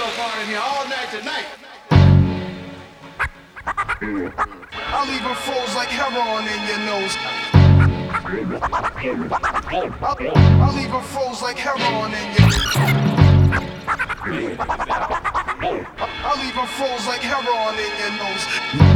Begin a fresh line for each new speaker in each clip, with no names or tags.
dope on in here all night tonight.
I'll even froze like heroin in your nose. I'll even froze like heroin in your I'll even froze like heroin in your nose.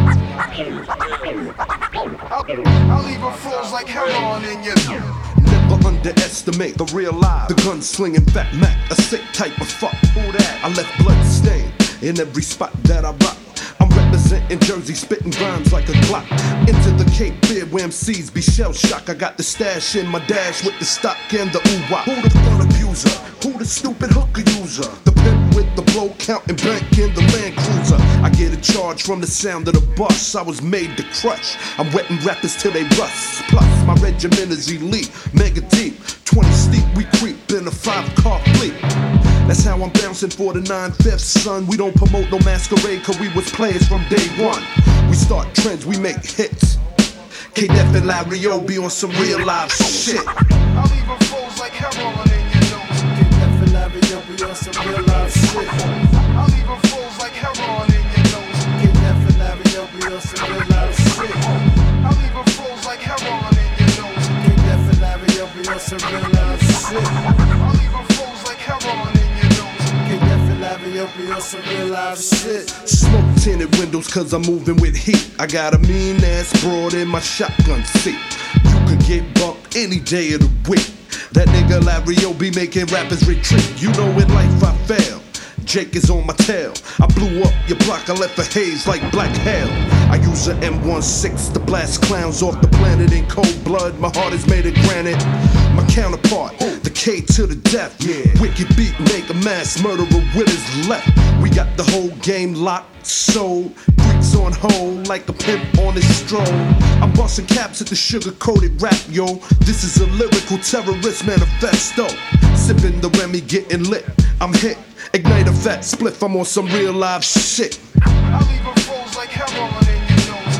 I'll even froze like heroin in your
Never underestimate the real life. The gun-slinging fat Mac, a sick type of fuck. Who that? I left blood stain in every spot that I rock. I'm representing Jersey, spitting rhymes like a Glock. Into the Cape Fear where MCs be shell shock. I got the stash in my dash with the stock and the ooh-wah. Who the fun abuser? Who the stupid hooker user? The pimp with the blow counting bank in the Land Cruiser. I get a charge from the sound of the bus. I was made to crush. I'm wetting rappers till they rust. Plus my regiment is elite, mega deep. 20 steep, we creep in a 5-car fleet. That's how I'm bouncing for the 9/5, son. We don't promote no masquerade, cause we was players from day one. We start trends, we make hits. K-Def and Larry O be on some real live shit.
I'll even froze like heroin in your nose. K-Def and Larry O be on some real live shit. I'll even froze like heroin in your nose. K-Def and Larry O be on some real live shit. I'll even froze like heroin in your nose. K-Def and Larry O be on some real live shit. I'll even froze like heroin in your nose. K-Def and Larry O be on some real live shit.
Smoke tinted windows cause I'm moving with heat. I got a mean ass broad in my shotgun seat. You could get bumped any day of the week. That nigga Larry O be making rappers retreat. You know in life I fail. Jake is on my tail. I blew up your block, I left a haze like black hell. I use an M16 to blast clowns off the planet in cold blood. My heart is made of granite. My counterpart, the K to the death. Wicked beat, make a mass murderer with his left. We got the whole game locked, sold. Freaks on hold like a pimp on his stroll. I'm busting caps at the sugar-coated rap, yo. This is a lyrical terrorist manifesto. Sipping the Remy, getting lit. I'm hit. Ignite a fat spliff, I'm on some real live shit.
I'll even froze like heroin in your nose.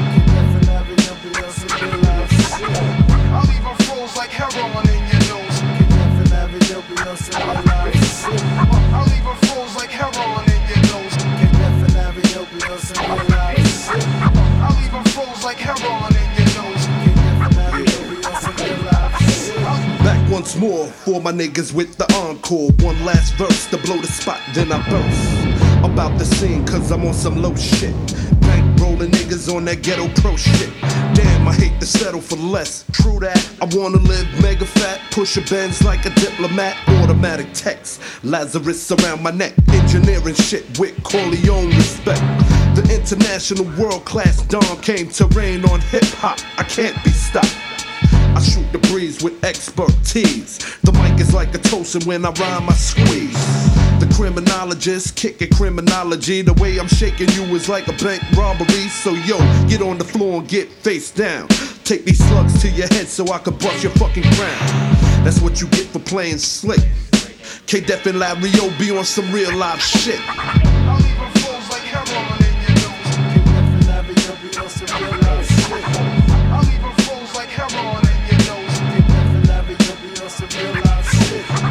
I'll even froze like heroin in your nose. I'll even froze like heroin in your nose. I'll even froze like heroin in your nose.
Back once more for my niggas with the encore. One last verse to blow the spot, then I burst. About the scene, cause I'm on some low shit. Bank rolling niggas on that ghetto pro shit. Damn, I hate to settle for less. True that, I wanna live mega fat. Push a Benz like a diplomat. Automatic text, Lazarus around my neck. Engineering shit with Corleone respect. The international world-class Dom came to reign on hip-hop. I can't be stopped. I shoot the breeze with expertise. The mic is like a toast, and when I rhyme, I squeeze. The criminologist kicking criminology. The way I'm shaking you is like a bank robbery. So yo, get on the floor and get face down. Take these slugs to your head so I can bust your fucking crown. That's what you get for playing slick. K-Def and Larry O be on some real live shit.
I'll even froze like heroin in your nose. K-Def and Larry O be on some real live shit. I'll even froze like heroin in your nose. K-Def and Larry O be on some real live shit.